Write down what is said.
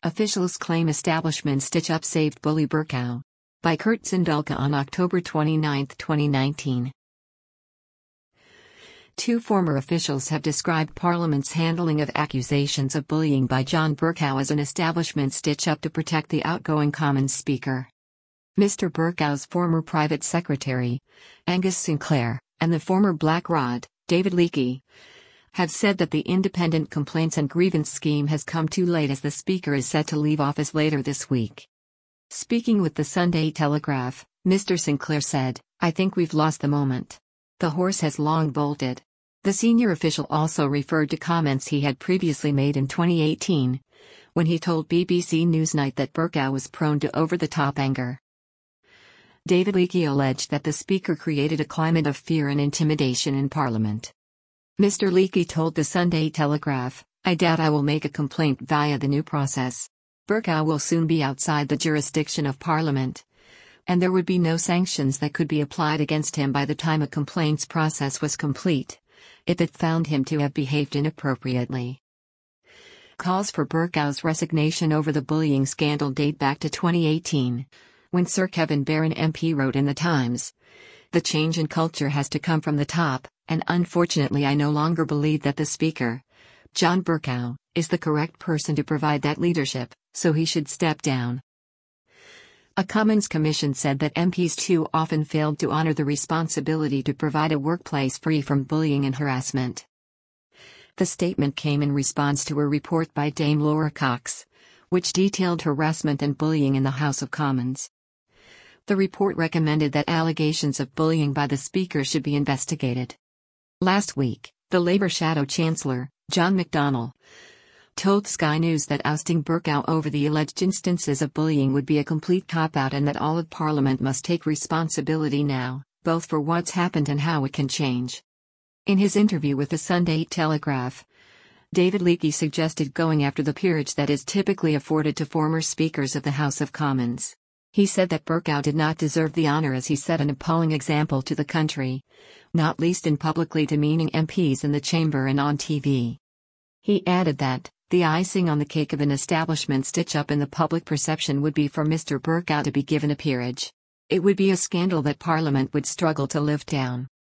Officials claim establishment stitch-up saved bully Bercow. By Kurt Zindulka on October 29, 2019. Two former officials have described Parliament's handling of accusations of bullying by John Bercow as an establishment stitch-up to protect the outgoing Commons Speaker. Mr. Bercow's former private secretary, Angus Sinclair, and the former Black Rod, David Leakey, have said that the independent complaints and grievance scheme has come too late as the Speaker is set to leave office later this week. Speaking with the Sunday Telegraph, Mr. Sinclair said, "I think we've lost the moment. The horse has long bolted." The senior official also referred to comments he had previously made in 2018, when he told BBC Newsnight that Bercow was prone to over-the-top anger. David Leakey alleged that the Speaker created a climate of fear and intimidation in Parliament. Mr. Leakey told the Sunday Telegraph, "I doubt I will make a complaint via the new process. Bercow will soon be outside the jurisdiction of Parliament, and there would be no sanctions that could be applied against him by the time a complaints process was complete, if it found him to have behaved inappropriately." Calls for Bercow's resignation over the bullying scandal date back to 2018, when Sir Kevin Barron MP wrote in The Times, "The change in culture has to come from the top, and unfortunately I no longer believe that the Speaker, John Bercow, is the correct person to provide that leadership, so he should step down." A Commons Commission said that MPs too often failed to honor the responsibility to provide a workplace free from bullying and harassment. The statement came in response to a report by Dame Laura Cox, which detailed harassment and bullying in the House of Commons. The report recommended that allegations of bullying by the Speaker should be investigated. Last week, the Labour Shadow Chancellor, John McDonnell, told Sky News that ousting Bercow over the alleged instances of bullying would be a complete cop-out and that all of Parliament must take responsibility now, both for what's happened and how it can change. In his interview with the Sunday Telegraph, David Leakey suggested going after the peerage that is typically afforded to former Speakers of the House of Commons. He said that Bercow did not deserve the honour as he set an appalling example to the country, not least in publicly demeaning MPs in the chamber and on TV. He added that the icing on the cake of an establishment stitch-up in the public perception would be for Mr. Bercow to be given a peerage. It would be a scandal that Parliament would struggle to live down.